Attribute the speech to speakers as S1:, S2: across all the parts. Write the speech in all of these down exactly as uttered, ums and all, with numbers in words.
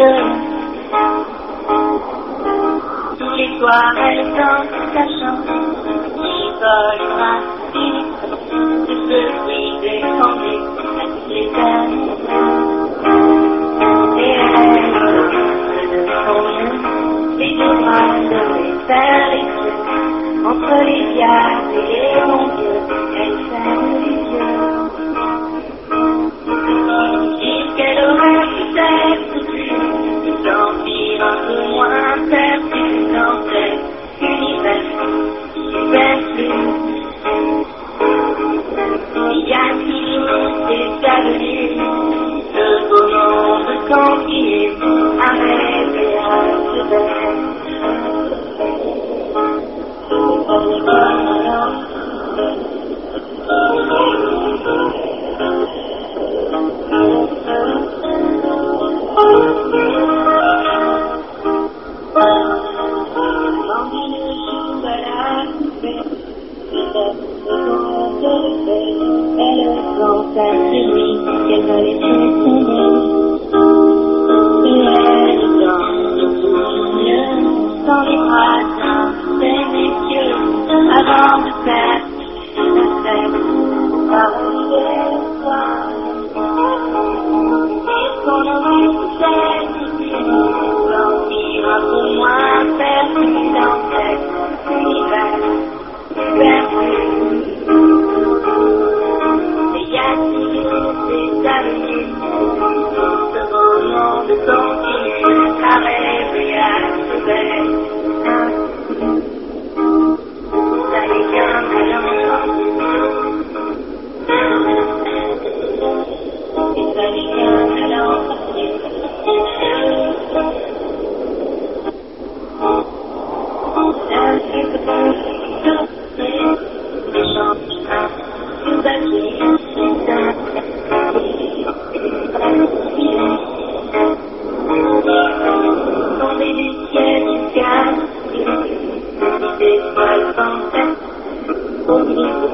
S1: Tous les soirs, elle danse sa chanson, qui vole rapide, de ce bruit défendu à toutes les années. Et elle regarde de son nom, les deux bras se faire les yeux, entre les diables et les bons dieux, elle ferme les yeux. Qu'elle aurait peut-être pu sentir un peu moins perdu dans cet univers superflu. Y a-t-il des avenues, ce beau monde confié à rêver à se belle? Sa celui qu'elle va les précéder. Et elle danse sous mieux dans les bras d'un messieurs avant de faire la fête par le soir. Est-ce qu'on aurait peut-être pu sentir un peu moins perdu dans cet univers perdu? C'est ta vie, ce beau monde continue à rêver à se belle. Ça n'est qu'un talent, et ça n'est qu'un talent. Un truc de tout, change un, tout bâti. Tomber du ciel jusqu'à des étoiles sans tête, au milieu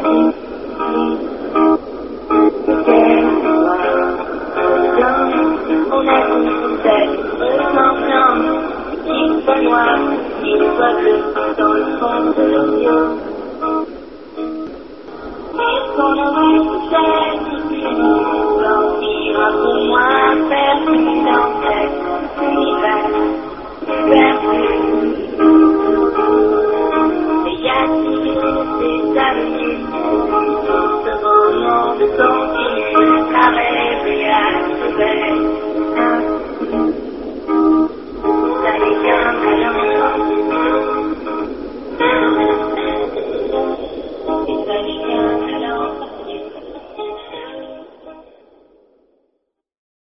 S1: on a tout fait semblant qu'il soit noir, qu'il soit bleu dans le fond de l'océan. Est-ce qu'on aurait peut-être pu sentir un peu moins perdu dans